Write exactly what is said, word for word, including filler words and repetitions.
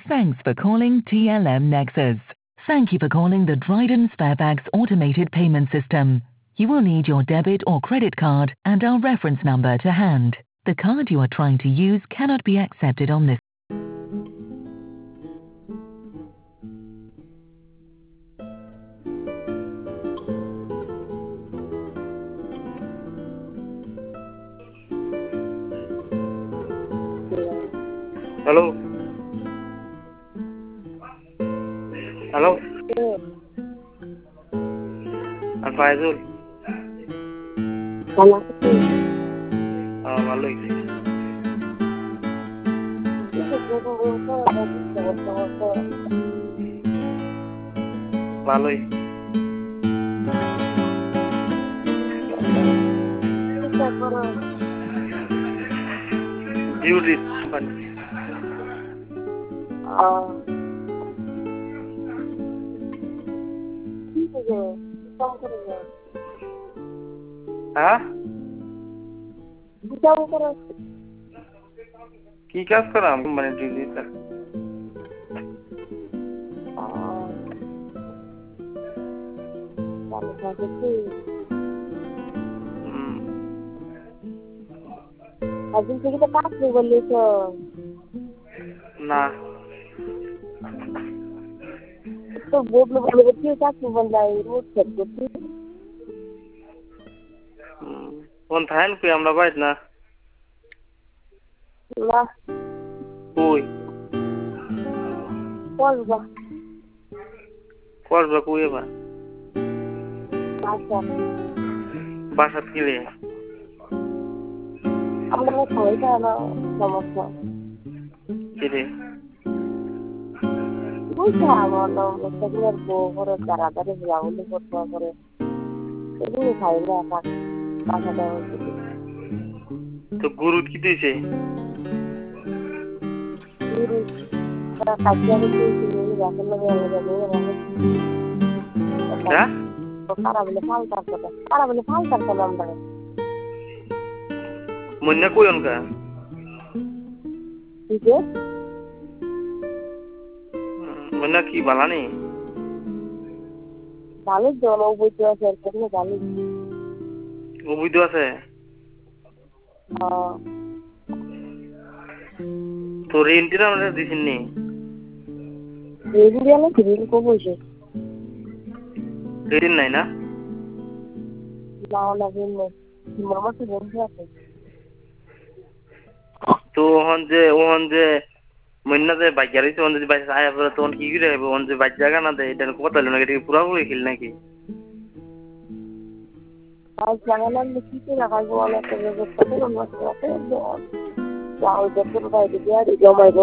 Thanks for calling T L M Nexus. Thank you for calling the Dryden Sparebags automated payment system. You will need your debit or credit card and our reference number to hand. The card you are trying to use cannot be accepted on this. Hello. Hello. I'm Faizul. Hello. Uh, ভালোই। ভালোই। Beauty company. Uh, ठीक है, काम करेंगे। हाँ? क्या वो करो? কি কাজ করাম মানে duty sir? Ah, kalau saya sih, হুম, habis itu kita kasih beli ke, না। itu buat beli beli kita kasih beli itu sebetulnya. হুম, কোন থাকেন কই আমরা বাইত না? Lah, কই? polva, করবা কই এবার? masa. বাসাত গেলে? Kamu mau tahu itu apa? Sama sama. কিরে? Bukan, kalau misalnya bohor cara dari jauh itu bohor bohor. Itu misalnya apa? Apa ada itu? তো গরুত কি দিছে? Ini, kalau kajian itu ini bahkan lebih lebih lebih. হ্যাঁ? Para beli faltar kota. Para beli faltar kota আমরা. মন্না কই অনকা? ঠিক আছে? মন্না কি বালানি? ভালো জন বইতে আছে এখানে ভালো। অবৈধ আছে? হ্যাঁ। তো রেন্টিরা আমরা দিছেন নি? রেডি দিলে রেডি কো বসে। রেন্ট নাই না? না না দিলে। মামা তো বন্ধ আছে। তো ওহন যে ওহন যে মন্না যে বাইকারি তো ওহন যদি বাইক আয়া পরে তখন কি করে হবে? ওহন যে বাইক জায়গা না দেয় এটা কথা হলো নাকি? এটা পুরা পুরি খিল নাকি? আর জানালাম কি কি লাগাই বলা তো কত নম্বর আছে? যাও দেখো বাইরে দিয়ে জমাই